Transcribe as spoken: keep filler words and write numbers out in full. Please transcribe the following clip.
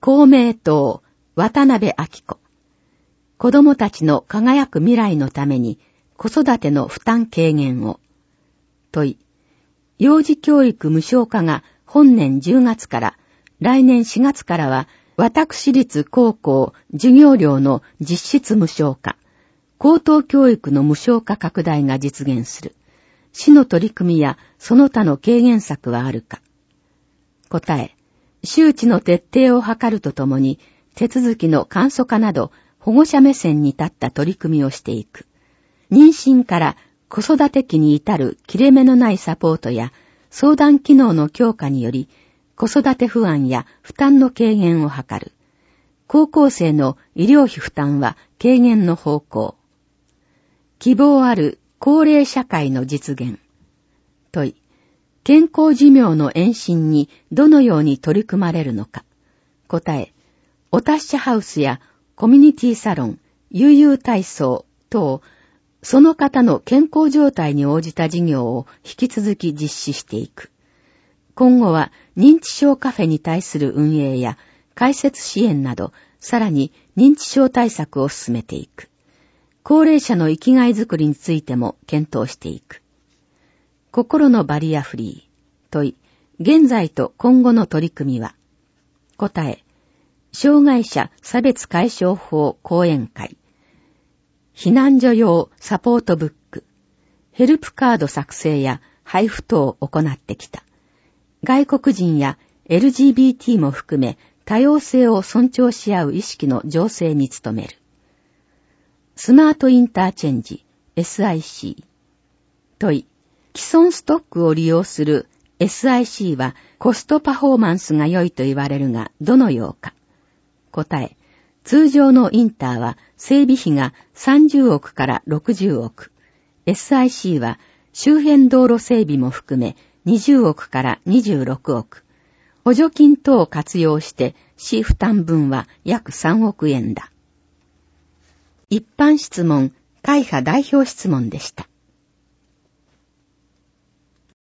公明党、渡辺明子。子供たちの輝く未来のために子育ての負担軽減を。問い。幼児教育無償化が本年じゅうがつから、来年しがつからは、私立高校授業料の実質無償化、高等教育の無償化拡大が実現する。市の取り組みやその他の軽減策はあるか。答え。周知の徹底を図るとともに、手続きの簡素化など、保護者目線に立った取り組みをしていく。妊娠から子育て期に至る切れ目のないサポートや相談機能の強化により、子育て不安や負担の軽減を図る。高校生の医療費負担は軽減の方向。希望ある高齢社会の実現。問い。健康寿命の延伸にどのように取り組まれるのか。答え。お達者ハウスやコミュニティサロン、悠々体操等、その方の健康状態に応じた事業を引き続き実施していく。今後は認知症カフェに対する運営や開設支援など、さらに認知症対策を進めていく。高齢者の生きがいづくりについても検討していく。心のバリアフリー。問い。現在と今後の取り組みは。答え。障害者差別解消法講演会。避難所用サポートブック。ヘルプカード作成や配布等を行ってきた。外国人や エルジービーティー も含め多様性を尊重し合う意識の醸成に努める。スマートインターチェンジ エスアイシー。問い。既存ストックを利用する エスアイシー はコストパフォーマンスが良いと言われるがどのようか。答え。通常のインターは整備費がさんじゅうおくからろくじゅうおく。エスアイシー は周辺道路整備も含めにじゅうおくからにじゅうろくおく。補助金等を活用して市負担分は約さんおくえんだ。一般質問、会派代表質問でした。